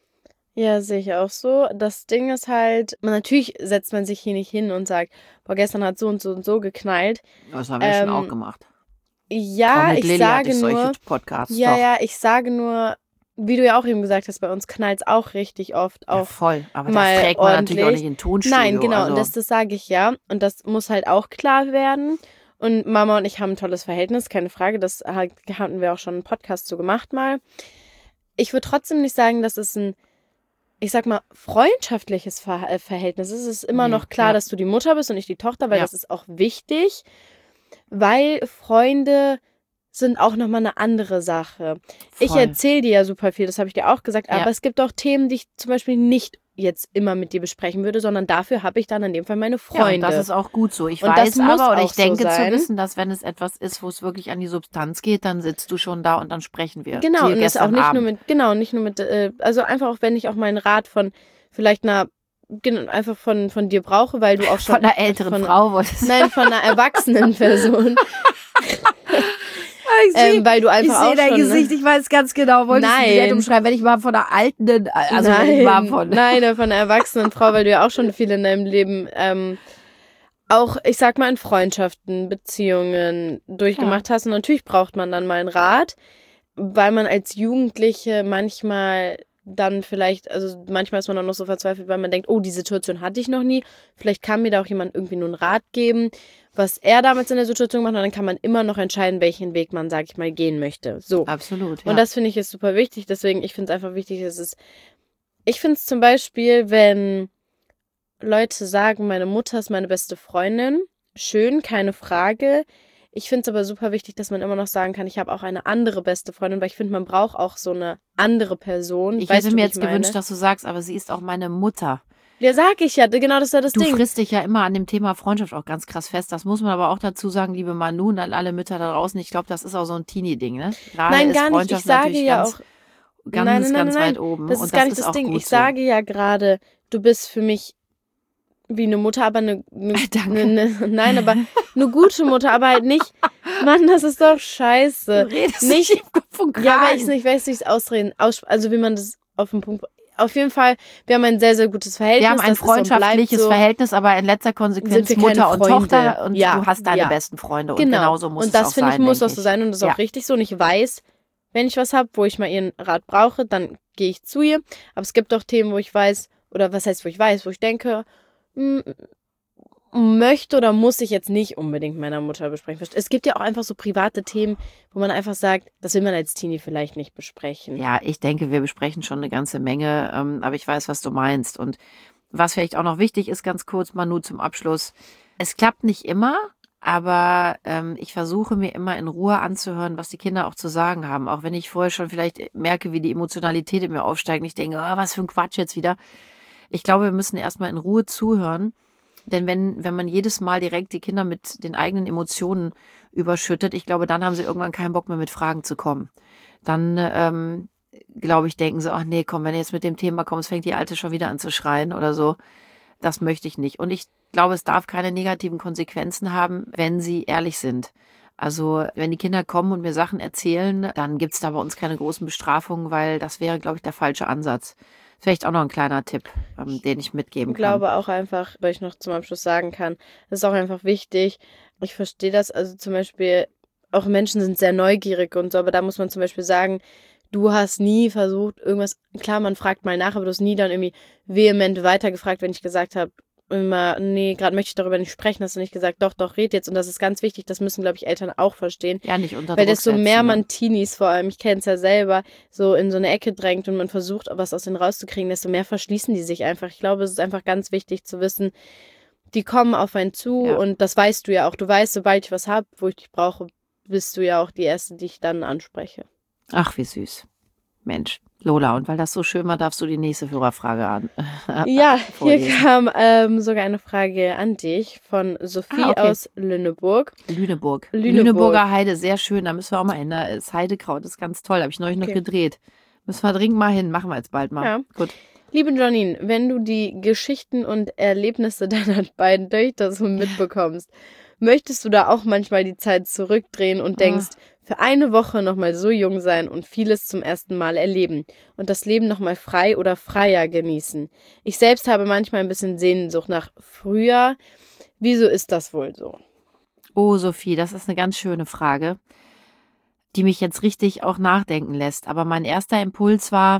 Ja, sehe ich auch so. Das Ding ist halt, man, natürlich setzt man sich hier nicht hin und sagt, boah, gestern hat so und so und so geknallt. Das haben wir Ähm, schon auch gemacht. Ja, Auch mit ich Lilly sage hatte ich solche nur, Podcasts. ja, doch. ja, ich sage nur, wie du ja auch eben gesagt hast, bei uns knallt es auch richtig oft Ja, auf. voll. Aber mal das trägt man natürlich auch ordentlich. nicht in Tonstudio. Nein, genau, also, und das, das sage ich ja. Und das muss halt auch klar werden. Und Mama und ich haben ein tolles Verhältnis, keine Frage. Das hat- hatten wir auch schon einen Podcast zu gemacht mal. Ich würde trotzdem nicht sagen, dass es ein, ich sag mal, freundschaftliches Ver äh, Verhältnis ist. Es ist immer Nee, noch klar, ja. dass du die Mutter bist und nicht die Tochter, weil Ja. das ist auch wichtig. Weil Freunde sind auch nochmal eine andere Sache. Ich voll. erzähle dir ja super viel, das habe ich dir auch gesagt, Ja. aber es gibt auch Themen, die ich zum Beispiel nicht jetzt immer mit dir besprechen würde, sondern dafür habe ich dann in dem Fall meine Ja, und Freunde. das ist auch gut so. Ich Und das weiß muss aber, oder auch ich denke so zu sein. wissen, dass wenn es etwas ist, wo es wirklich an die Substanz geht, dann sitzt du schon da und dann sprechen wir. Genau, Siehe und das auch gestern nicht Abend. nur mit, genau, nicht nur mit, äh, also einfach auch, wenn ich auch meinen Rat von vielleicht einer, genau, einfach von, von dir brauche, weil du auch schon. Von einer älteren von, Frau wolltest du. Nein, von einer erwachsenen Person. ich sehe ähm, weil du ich einfach seh auch dein schon... Gesicht, ich weiß ganz genau. Wolltest du die Nein. umschreiben, wenn ich mal von einer alten, also wenn ich mal Nein, von... nein, von einer erwachsenen Frau, weil du ja auch schon viel in deinem Leben ähm, auch, ich sag mal, in Freundschaften, Beziehungen durchgemacht hast. Und natürlich braucht man dann mal einen Rat, weil man als Jugendliche manchmal dann vielleicht, also manchmal ist man dann noch so verzweifelt, weil man denkt, oh, die Situation hatte ich noch nie. Vielleicht kann mir da auch jemand irgendwie nur einen Rat geben, was er damals in der Situation gemacht hat. Und dann kann man immer noch entscheiden, welchen Weg man, sag ich mal, gehen möchte. So. Absolut, ja. Und das finde ich ist super wichtig. Deswegen, ich finde es einfach wichtig, dass es, ich finde es zum Beispiel, wenn Leute sagen, meine Mutter ist meine beste Freundin, schön, keine Frage. Ich finde es aber super wichtig, dass man immer noch sagen kann, ich habe auch eine andere beste Freundin, weil ich finde, man braucht auch so eine andere Person. Ich Weißt hätte du, mir wie jetzt ich meine? gewünscht, dass du sagst, aber sie ist auch meine Mutter. Ja, sag ich ja, genau das ist ja das Du Ding. frisst dich ja immer an dem Thema Freundschaft auch ganz krass fest. Das muss man aber auch dazu sagen, liebe Manu und an alle Mütter da draußen. Ich glaube, das ist auch so ein Teenie-Ding, ne? Gerade Nein, ist gar nicht. Ich Freundschaft sage natürlich ja ganz, auch, ganz, nein, nein, nein, ganz nein, weit oben. das und ist gar das nicht ist das auch Ding. gut Ich so. sage ja gerade, du bist für mich wie eine Mutter, aber eine, eine, Danke. eine, eine nein, aber eine gute Mutter, aber halt nicht, Mann, das ist doch scheiße. Du redest nicht, nicht vom Kragen. Ja, weil ich nicht weiß, wie ich es ausreden, aus, also wie man das auf den Punkt, auf jeden Fall, wir haben ein sehr, sehr gutes Verhältnis. Wir haben ein das ist und bleibt freundschaftliches so. Verhältnis, aber in letzter Konsequenz Sind wir keine Mutter und Freunde. Tochter und Ja, du hast deine ja. besten Freunde und Genau. genauso muss und es das auch finde sein, ich, muss denke auch so ich. sein und das ist Ja. auch richtig so. Und ich weiß, wenn ich was habe, wo ich mal ihren Rat brauche, dann gehe ich zu ihr. Aber es gibt auch Themen, wo ich weiß, oder was heißt, wo ich weiß, wo ich denke, m- möchte oder muss ich jetzt nicht unbedingt mit meiner Mutter besprechen. Es gibt ja auch einfach so private Themen, wo man einfach sagt, das will man als Teenie vielleicht nicht besprechen. Ja, ich denke, wir besprechen schon eine ganze Menge, ähm, aber ich weiß, was du meinst. Und was vielleicht auch noch wichtig ist, ganz kurz, Manu, zum Abschluss. Es klappt nicht immer, aber ähm, ich versuche mir immer in Ruhe anzuhören, was die Kinder auch zu sagen haben. Auch wenn ich vorher schon vielleicht merke, wie die Emotionalität in mir aufsteigt und ich denke, oh, was für ein Quatsch jetzt wieder. Ich glaube, wir müssen erstmal in Ruhe zuhören. Denn wenn, wenn man jedes Mal direkt die Kinder mit den eigenen Emotionen überschüttet, ich glaube, dann haben sie irgendwann keinen Bock mehr mit Fragen zu kommen. Dann, ähm, glaube ich, denken sie, ach nee, komm, wenn du jetzt mit dem Thema kommst, fängt die Alte schon wieder an zu schreien oder so. Das möchte ich nicht. Und ich glaube, es darf keine negativen Konsequenzen haben, wenn sie ehrlich sind. Also wenn die Kinder kommen und mir Sachen erzählen, dann gibt es da bei uns keine großen Bestrafungen, weil das wäre, glaube ich, der falsche Ansatz. Vielleicht auch noch ein kleiner Tipp, ähm, den ich mitgeben Ich kann. glaube auch einfach, weil ich noch zum Abschluss sagen kann, das ist auch einfach wichtig. Ich verstehe das, also zum Beispiel, auch Menschen sind sehr neugierig und so, aber da muss man zum Beispiel sagen, du hast nie versucht, irgendwas, klar, man fragt mal nach, aber du hast nie dann irgendwie vehement weitergefragt, wenn ich gesagt habe, immer, nee, gerade möchte ich darüber nicht sprechen, hast du nicht gesagt, doch, doch, red jetzt. Und das ist ganz wichtig, das müssen, glaube ich, Eltern auch verstehen. Ja, nicht unter Weil Druck desto setzen, mehr ne? man Teenies vor allem, ich kenne es ja selber, so in so eine Ecke drängt und man versucht, was aus denen rauszukriegen, desto mehr verschließen die sich einfach. Ich glaube, es ist einfach ganz wichtig zu wissen, die kommen auf einen zu Ja. und das weißt du ja auch. Du weißt, sobald ich was habe, wo ich dich brauche, bist du ja auch die Erste, die ich dann anspreche. Ach, wie süß. Mensch, Lola, und weil das so schön war, darfst du die nächste Hörerfrage an. Ja, hier vorlesen. kam ähm, sogar eine Frage an dich von Sophie Ah, okay. aus Lüneburg. Lüneburg. Lüneburg. Lüneburger Heide, sehr schön. Da müssen wir auch mal hin. Da ist Heidekraut, das ist ganz toll. Habe ich neulich noch Okay. gedreht. Müssen wir dringend mal hin. Machen wir jetzt bald mal. Ja. Gut. Liebe Janine, wenn du die Geschichten und Erlebnisse deiner beiden Töchter so mitbekommst, möchtest du da auch manchmal die Zeit zurückdrehen und denkst, für eine Woche nochmal so jung sein und vieles zum ersten Mal erleben und das Leben nochmal frei oder freier genießen? Ich selbst habe manchmal ein bisschen Sehnsucht nach früher. Wieso ist das wohl so? Oh, Sophie, das ist eine ganz schöne Frage, die mich jetzt richtig auch nachdenken lässt. Aber mein erster Impuls war,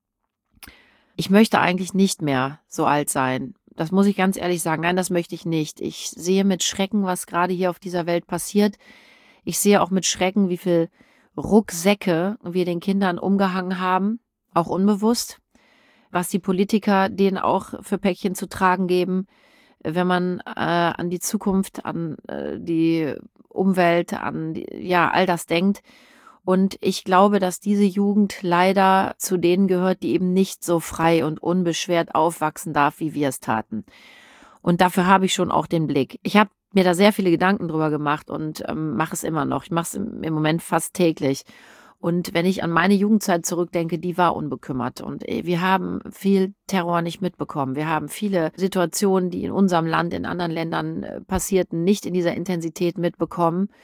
ich möchte eigentlich nicht mehr so alt sein. Das muss ich ganz ehrlich sagen. Nein, das möchte ich nicht. Ich sehe mit Schrecken, was gerade hier auf dieser Welt passiert. Ich sehe auch mit Schrecken, wie viel Rucksäcke wir den Kindern umgehangen haben, auch unbewusst, was die Politiker denen auch für Päckchen zu tragen geben, wenn man äh, an die Zukunft, an äh, die Umwelt, an die, ja, all das denkt. Und ich glaube, dass diese Jugend leider zu denen gehört, die eben nicht so frei und unbeschwert aufwachsen darf, wie wir es taten. Und dafür habe ich schon auch den Blick. Ich habe mir da sehr viele Gedanken drüber gemacht und ähm, mache es immer noch. Ich mache es im, im Moment fast täglich. Und wenn ich an meine Jugendzeit zurückdenke, die war unbekümmert. Und äh, wir haben viel Terror nicht mitbekommen. Wir haben viele Situationen, die in unserem Land, in anderen Ländern äh, passierten, nicht in dieser Intensität mitbekommen.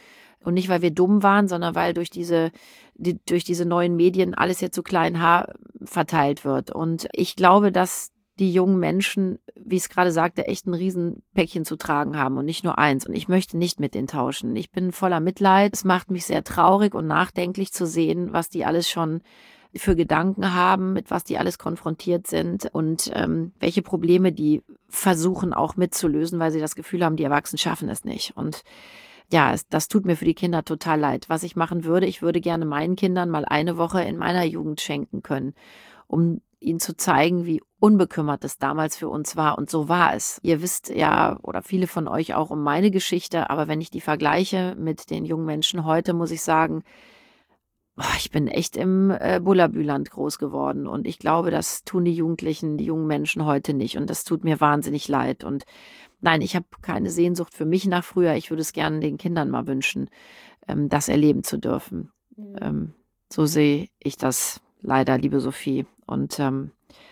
Und nicht, weil wir dumm waren, sondern weil durch diese, die, durch diese neuen Medien alles jetzt so klein Haar verteilt wird. Und ich glaube, dass die jungen Menschen, wie ich es gerade sagte, echt ein Riesenpäckchen zu tragen haben und nicht nur eins. Und ich möchte nicht mit denen tauschen. Ich bin voller Mitleid. Es macht mich sehr traurig und nachdenklich zu sehen, was die alles schon für Gedanken haben, mit was die alles konfrontiert sind und ähm, welche Probleme die versuchen auch mitzulösen, weil sie das Gefühl haben, die Erwachsenen schaffen es nicht. Und ja, es, das tut mir für die Kinder total leid. Was ich machen würde, ich würde gerne meinen Kindern mal eine Woche in meiner Jugend schenken können, um ihnen zu zeigen, wie unbekümmert es damals für uns war. Und so war es. Ihr wisst ja, oder viele von euch auch um meine Geschichte, aber wenn ich die vergleiche mit den jungen Menschen heute, muss ich sagen, boah, ich bin echt im äh, Bullabüland groß geworden. Und ich glaube, das tun die Jugendlichen, die jungen Menschen heute nicht. Und das tut mir wahnsinnig leid. Und nein, ich habe keine Sehnsucht für mich nach früher. Ich würde es gerne den Kindern mal wünschen, ähm, das erleben zu dürfen. Mhm. Ähm, so sehe ich das leider, liebe Sophie. Und ähm,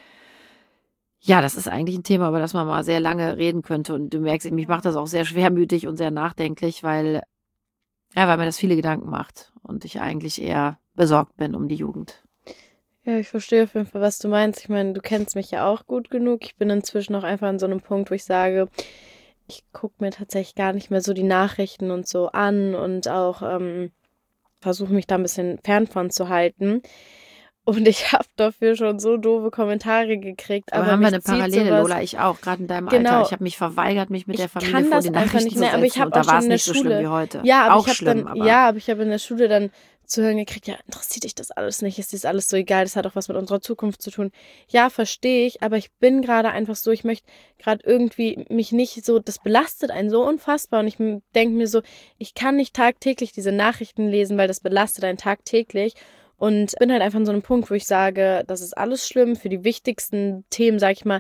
ja, das ist eigentlich ein Thema, über das man mal sehr lange reden könnte. Und du merkst, mich macht das auch sehr schwermütig und sehr nachdenklich, weil, ja, weil mir das viele Gedanken macht und ich eigentlich eher besorgt bin um die Jugend. Ja, ich verstehe auf jeden Fall, was du meinst. Ich meine, du kennst mich ja auch gut genug. Ich bin inzwischen auch einfach an so einem Punkt, wo ich sage, ich gucke mir tatsächlich gar nicht mehr so die Nachrichten und so an und auch ähm, versuche mich da ein bisschen fern von zu halten. Und ich habe dafür schon so doofe Kommentare gekriegt. Aber, aber haben wir eine mich zieht Parallele, sowas- Lola, ich auch, gerade in deinem Genau. Alter. Ich habe mich verweigert, mich mit der Ich Familie kann vor das den einfach Nachrichten nicht zu mehr, aber ich setzen. hab Und da auch war es schon in der nicht so schlimm Schule- wie heute. Ja, aber auch ich habe schlimm, dann, aber ja, aber ich habe in der Schule dann zu hören gekriegt, ja, interessiert dich das alles nicht, ist dir das alles so egal, das hat auch was mit unserer Zukunft zu tun. Ja, verstehe ich, aber ich bin gerade einfach so, ich möchte gerade irgendwie mich nicht so, das belastet einen so unfassbar und ich denke mir so, ich kann nicht tagtäglich diese Nachrichten lesen, weil das belastet einen tagtäglich. Und bin halt einfach an so einem Punkt, wo ich sage, das ist alles schlimm für die wichtigsten Themen, sag ich mal,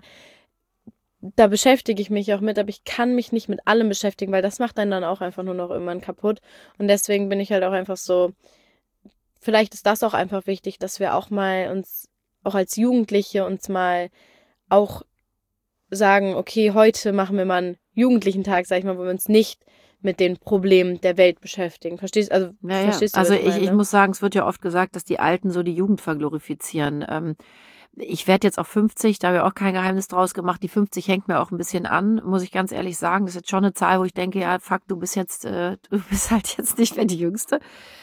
da beschäftige ich mich auch mit, aber ich kann mich nicht mit allem beschäftigen, weil das macht einen dann auch einfach nur noch irgendwann kaputt. Und deswegen bin ich halt auch einfach so, vielleicht ist das auch einfach wichtig, dass wir auch mal uns, auch als Jugendliche uns mal auch sagen, okay, heute machen wir mal einen jugendlichen Tag, sag ich mal, wo wir uns nicht mit den Problemen der Welt beschäftigen. Verstehst, also, Ja, ja. verstehst du, Also was ich, ich meine? ich muss sagen, es wird ja oft gesagt, dass die Alten so die Jugend verglorifizieren. Ähm, ich werde jetzt auch fünfzig, da habe ich auch kein Geheimnis draus gemacht. Die fünfzig hängt mir auch ein bisschen an, muss ich ganz ehrlich sagen. Das ist jetzt schon eine Zahl, wo ich denke, ja, fuck, du bist jetzt, äh, du bist halt jetzt nicht mehr die Jüngste.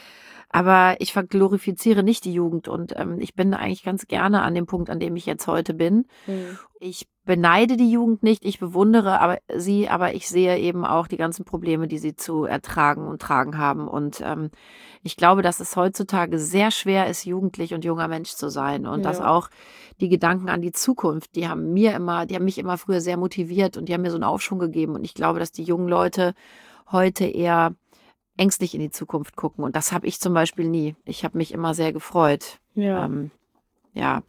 Aber ich verglorifiziere nicht die Jugend und ähm, ich bin eigentlich ganz gerne an dem Punkt, an dem ich jetzt heute bin. Mhm. Ich beneide die Jugend nicht, ich bewundere aber sie, aber ich sehe eben auch die ganzen Probleme, die sie zu ertragen und tragen haben. Und ähm, ich glaube, dass es heutzutage sehr schwer ist, jugendlich und junger Mensch zu sein. Und dass Ja. auch die Gedanken an die Zukunft, die haben mir immer, die haben mich immer früher sehr motiviert und die haben mir so einen Aufschwung gegeben. Und ich glaube, dass die jungen Leute heute eher ängstlich in die Zukunft gucken. Und das habe ich zum Beispiel nie. Ich habe mich immer sehr gefreut. Ja. Ähm, ja,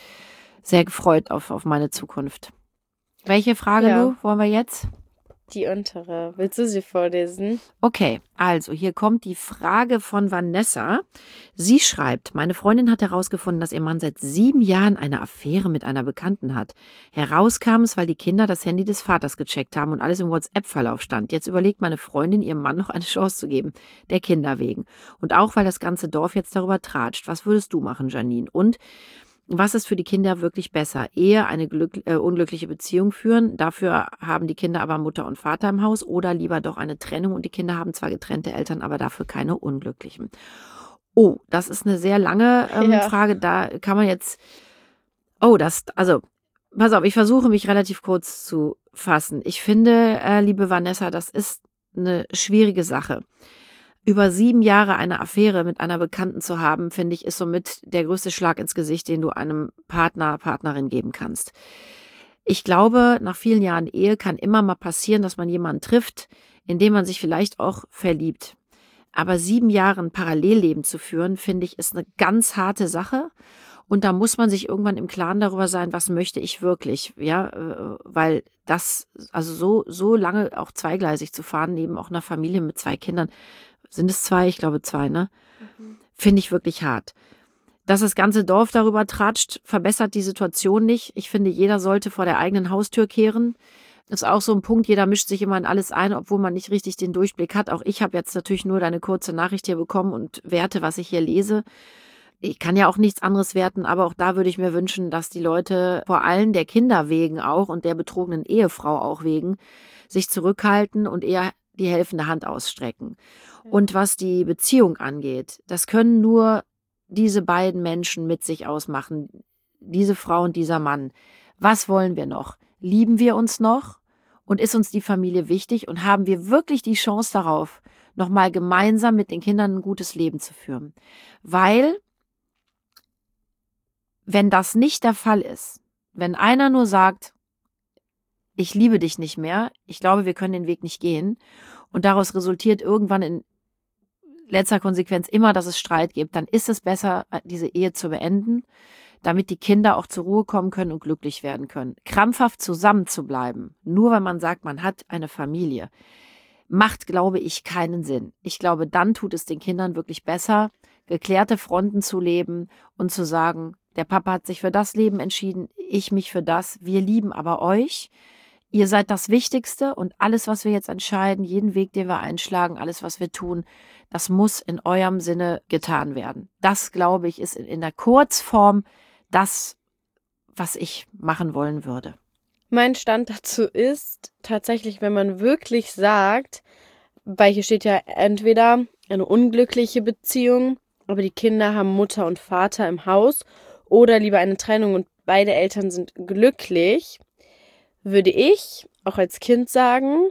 sehr gefreut auf, auf meine Zukunft. Welche Frage, Ja. Lu, wollen wir jetzt? Die untere. Willst du sie vorlesen? Okay, also hier kommt die Frage von Vanessa. Sie schreibt, meine Freundin hat herausgefunden, dass ihr Mann seit sieben Jahren eine Affäre mit einer Bekannten hat. Herauskam es, weil die Kinder das Handy des Vaters gecheckt haben und alles im WhatsApp-Verlauf stand. Jetzt überlegt meine Freundin, ihrem Mann noch eine Chance zu geben, der Kinder wegen. Und auch, weil das ganze Dorf jetzt darüber tratscht. Was würdest du machen, Janine? Und was ist für die Kinder wirklich besser? Eher eine glück, äh, unglückliche Beziehung führen, dafür haben die Kinder aber Mutter und Vater im Haus oder lieber doch eine Trennung und die Kinder haben zwar getrennte Eltern, aber dafür keine unglücklichen. Oh, das ist eine sehr lange ähm, Ja. Frage, da kann man jetzt, oh, das, also, pass auf, ich versuche mich relativ kurz zu fassen. Ich finde, äh, liebe Vanessa, das ist eine schwierige Sache. Über sieben Jahre eine Affäre mit einer Bekannten zu haben, finde ich, ist somit der größte Schlag ins Gesicht, den du einem Partner, Partnerin geben kannst. Ich glaube, nach vielen Jahren Ehe kann immer mal passieren, dass man jemanden trifft, in den man sich vielleicht auch verliebt. Aber sieben Jahre ein Parallelleben zu führen, finde ich, ist eine ganz harte Sache. Und da muss man sich irgendwann im Klaren darüber sein, was möchte ich wirklich, ja, äh, weil das, also so, so lange auch zweigleisig zu fahren, neben auch einer Familie mit zwei Kindern, sind es zwei? Ich glaube zwei, ne? Mhm. Finde ich wirklich hart. Dass das ganze Dorf darüber tratscht, verbessert die Situation nicht. Ich finde, jeder sollte vor der eigenen Haustür kehren. ist auch so ein Punkt, jeder mischt sich immer in alles ein, obwohl man nicht richtig den Durchblick hat. Auch ich habe jetzt natürlich nur deine kurze Nachricht hier bekommen und werte, was ich hier lese. Ich kann ja auch nichts anderes werten, aber auch da würde ich mir wünschen, dass die Leute vor allem der Kinder wegen auch und der betrogenen Ehefrau auch wegen sich zurückhalten und eher die helfende Hand ausstrecken. Und was die Beziehung angeht, das können nur diese beiden Menschen mit sich ausmachen, diese Frau und dieser Mann. Was wollen wir noch? Lieben wir uns noch? Und ist uns die Familie wichtig? Und haben wir wirklich die Chance darauf, nochmal gemeinsam mit den Kindern ein gutes Leben zu führen? Weil, wenn das nicht der Fall ist, wenn einer nur sagt, ich liebe dich nicht mehr, ich glaube, wir können den Weg nicht gehen und daraus resultiert irgendwann in letzter Konsequenz immer, dass es Streit gibt, dann ist es besser, diese Ehe zu beenden, damit die Kinder auch zur Ruhe kommen können und glücklich werden können. Krampfhaft zusammen zu bleiben, nur weil man sagt, man hat eine Familie, macht, glaube ich, keinen Sinn. Ich glaube, dann tut es den Kindern wirklich besser, geklärte Fronten zu leben und zu sagen, der Papa hat sich für das Leben entschieden, ich mich für das, wir lieben aber euch. Ihr seid das Wichtigste und alles, was wir jetzt entscheiden, jeden Weg, den wir einschlagen, alles, was wir tun, das muss in eurem Sinne getan werden. Das, glaube ich, ist in der Kurzform das, was ich machen wollen würde. Mein Stand dazu ist tatsächlich, wenn man wirklich sagt, weil hier steht ja entweder eine unglückliche Beziehung, aber die Kinder haben Mutter und Vater im Haus, oder lieber eine Trennung und beide Eltern sind glücklich, würde ich auch als Kind sagen,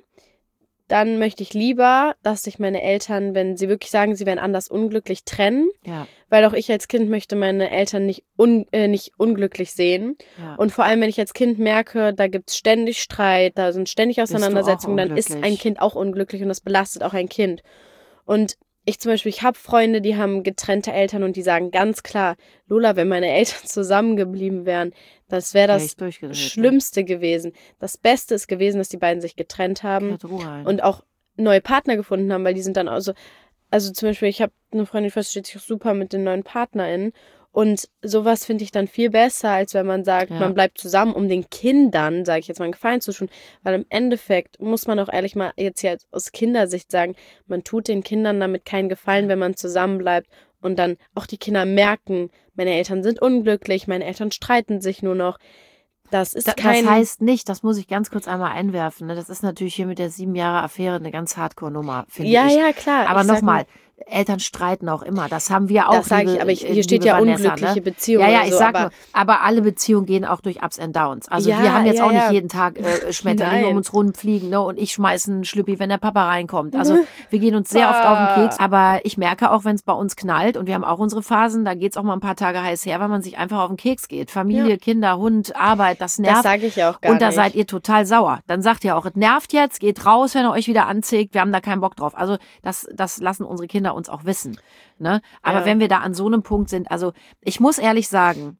dann möchte ich lieber, dass sich meine Eltern, wenn sie wirklich sagen, sie wären anders unglücklich, trennen. Ja. Weil auch ich als Kind möchte meine Eltern nicht, un, äh, nicht unglücklich sehen. Ja. Und vor allem, wenn ich als Kind merke, da gibt es ständig Streit, da sind ständig Auseinandersetzungen, dann ist ein Kind auch unglücklich und das belastet auch ein Kind. Und ich zum Beispiel, ich habe Freunde, die haben getrennte Eltern und die sagen ganz klar, Lola, wenn meine Eltern zusammengeblieben wären, das wäre das Schlimmste gewesen. Das Beste ist gewesen, dass die beiden sich getrennt haben und auch neue Partner gefunden haben, weil die sind dann auch so, also zum Beispiel, ich habe eine Freundin, die versteht sich auch super mit den neuen PartnerInnen und sowas finde ich dann viel besser, als wenn man sagt, ja. man bleibt zusammen, um den Kindern, sage ich jetzt mal, einen Gefallen zu tun, weil im Endeffekt muss man auch ehrlich mal jetzt hier aus Kindersicht sagen, man tut den Kindern damit keinen Gefallen, wenn man zusammen bleibt und dann auch die Kinder merken, meine Eltern sind unglücklich, meine Eltern streiten sich nur noch. Das ist da, kein... Das heißt nicht, das muss ich ganz kurz einmal einwerfen, ne? Das ist natürlich hier mit der sieben Jahre Affäre eine ganz Hardcore-Nummer, finde ja, ich. Ja, ja, klar. Aber nochmal, Eltern streiten auch immer. Das haben wir auch. Das sage ich, aber ich, hier steht ja Vanessa, unglückliche ne? Beziehungen. Ja, ja, ich so, sag aber nur, aber alle Beziehungen gehen auch durch Ups and Downs. Also ja, wir haben jetzt ja, auch ja. nicht jeden Tag äh, Schmetterlinge Nein. um uns rumfliegen, ne? Und ich schmeiße einen Schlüppi, wenn der Papa reinkommt. Also wir gehen uns sehr oft auf den Keks. Aber ich merke auch, wenn es bei uns knallt und wir haben auch unsere Phasen, da geht's auch mal ein paar Tage heiß her, weil man sich einfach auf den Keks geht. Familie, Ja. Kinder, Hund, Arbeit, das nervt. Das sage ich ja auch gar Und da nicht. seid ihr total sauer. Dann sagt ihr auch, es nervt jetzt, geht raus, wenn ihr euch wieder anzieht. Wir haben da keinen Bock drauf. Also das, das lassen unsere Kinder uns auch wissen. Ne? Aber Ja. wenn wir da an so einem Punkt sind, also ich muss ehrlich sagen,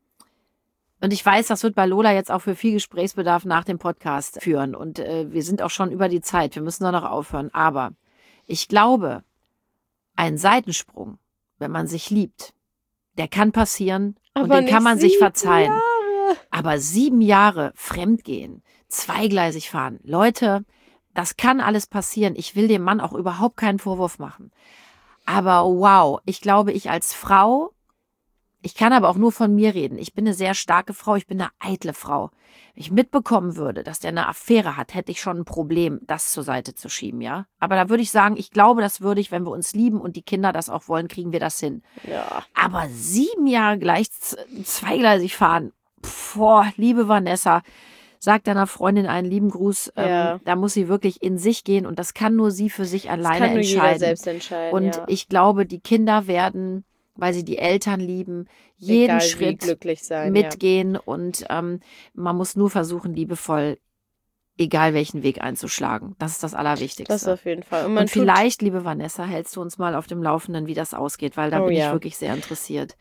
und ich weiß, das wird bei Lola jetzt auch für viel Gesprächsbedarf nach dem Podcast führen und äh, wir sind auch schon über die Zeit, wir müssen da noch aufhören, aber ich glaube, ein Seitensprung, wenn man sich liebt, der kann passieren und Aber den kann nicht man sich sieben verzeihen. Jahre. Aber sieben Jahre fremdgehen, zweigleisig fahren, Leute, das kann alles passieren. Ich will dem Mann auch überhaupt keinen Vorwurf machen. Aber wow, ich glaube, ich als Frau, ich kann aber auch nur von mir reden. Ich bin eine sehr starke Frau, ich bin eine eitle Frau. Wenn ich mitbekommen würde, dass der eine Affäre hat, hätte ich schon ein Problem, das zur Seite zu schieben, ja. Aber da würde ich sagen, ich glaube, das würde ich, wenn wir uns lieben und die Kinder das auch wollen, kriegen wir das hin. Ja. Aber sieben Jahre gleich zweigleisig fahren, boah, liebe Vanessa, sag deiner Freundin einen lieben Gruß. Ja. Ähm, da muss sie wirklich in sich gehen und das kann nur sie für sich alleine das kann nur entscheiden. jeder selbst entscheiden. Und ja. ich glaube, die Kinder werden, weil sie die Eltern lieben, jeden Egal, wie Schritt glücklich sein, mitgehen und ähm, man muss nur versuchen, liebevoll, egal welchen Weg einzuschlagen. Das ist das Allerwichtigste. Das auf jeden Fall. Und, man und vielleicht, liebe Vanessa, hältst du uns mal auf dem Laufenden, wie das ausgeht, weil da Oh, bin ja. ich wirklich sehr interessiert.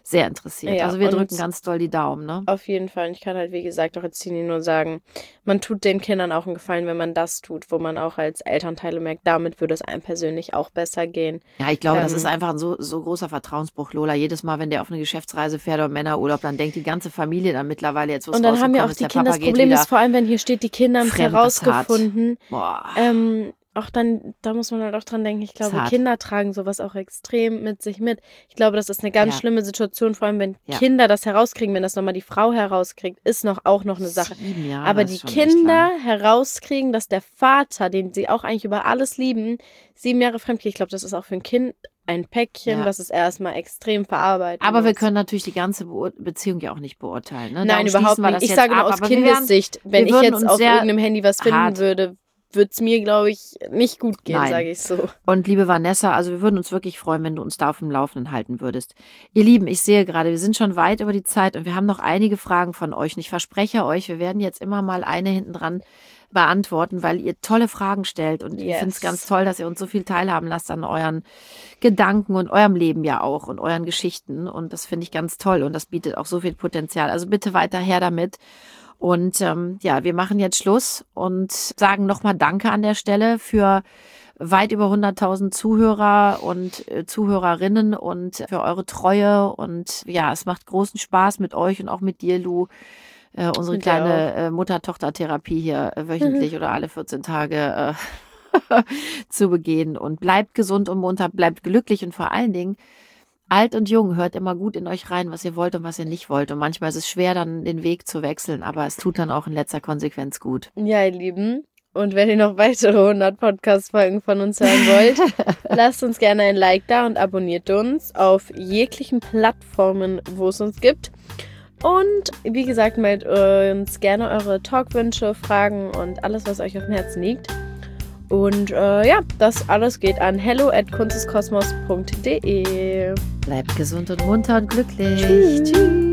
sehr interessiert. Ja, also wir und drücken ganz doll die Daumen, ne? Auf jeden Fall. Und ich kann halt, wie gesagt, auch als Teenie nur sagen, man tut den Kindern auch einen Gefallen, wenn man das tut, wo man auch als Elternteile merkt, damit würde es einem persönlich auch besser gehen. Ja, ich glaube, das Ähm, ist einfach ein so, so großer Vertrauensbruch, Lola. Jedes Mal, wenn der auf eine Geschäftsreise fährt oder Männerurlaub, dann denkt die ganze Familie dann mittlerweile jetzt, was Und dann haben ja rausgekommen auch ist, die der Kinder, Papa das geht Problem wieder ist vor allem, wenn hier steht, die Kinder haben es fremd, das ist hart. herausgefunden. Boah. Ähm, auch dann, da muss man halt auch dran denken, ich glaube, hart. Kinder tragen sowas auch extrem mit sich mit. Ich glaube, das ist eine ganz Ja. schlimme Situation, vor allem wenn Ja. Kinder das herauskriegen, wenn das nochmal die Frau herauskriegt, ist noch auch noch eine Sache. Sieben Jahre, Aber das die ist schon echt Kinder lang. herauskriegen, dass der Vater, den sie auch eigentlich über alles lieben, sieben Jahre fremd geht. Ich glaube, das ist auch für ein Kind ein Päckchen, Ja. was es erstmal extrem verarbeiten Aber wir muss. können natürlich die ganze Beur- Beziehung ja auch nicht beurteilen. Ne? Nein, Darum überhaupt schließen wir nicht. das Ich jetzt sage nur ab. aus Aber wir werden- Kindessicht. Wenn wir ich würden jetzt uns auf sehr irgendeinem Handy was finden hart- würde, würde es mir, glaube ich, nicht gut gehen, Nein. sage ich so. Und liebe Vanessa, also wir würden uns wirklich freuen, wenn du uns da auf dem Laufenden halten würdest. Ihr Lieben, ich sehe gerade, wir sind schon weit über die Zeit und wir haben noch einige Fragen von euch. Und ich verspreche euch, wir werden jetzt immer mal eine hinten dran beantworten, weil ihr tolle Fragen stellt. Und ich Yes. finde es ganz toll, dass ihr uns so viel teilhaben lasst an euren Gedanken und eurem Leben ja auch und euren Geschichten. Und das finde ich ganz toll und das bietet auch so viel Potenzial. Also bitte weiter her damit. Und ähm, ja, wir machen jetzt Schluss und sagen nochmal Danke an der Stelle für weit über hunderttausend Zuhörer und äh, Zuhörerinnen und für eure Treue. Und ja, es macht großen Spaß mit euch und auch mit dir, Lu, äh, unsere Mit dir kleine äh, Mutter-Tochter-Therapie hier äh, wöchentlich oder alle vierzehn Tage äh, zu begehen. Und bleibt gesund und munter, bleibt glücklich und vor allen Dingen alt und jung, hört immer gut in euch rein, was ihr wollt und was ihr nicht wollt. Und manchmal ist es schwer, dann den Weg zu wechseln, aber es tut dann auch in letzter Konsequenz gut. Ja, ihr Lieben. Und wenn ihr noch weitere hundert Podcast-Folgen von uns hören wollt, lasst uns gerne ein Like da und abonniert uns auf jeglichen Plattformen, wo es uns gibt. Und wie gesagt, meldet uns gerne eure Talkwünsche, Fragen und alles, was euch auf dem Herzen liegt. Und äh, ja, das alles geht an hello at kunsteskosmos punkt de. Bleibt gesund und munter und glücklich. Tschüss. Tschüss.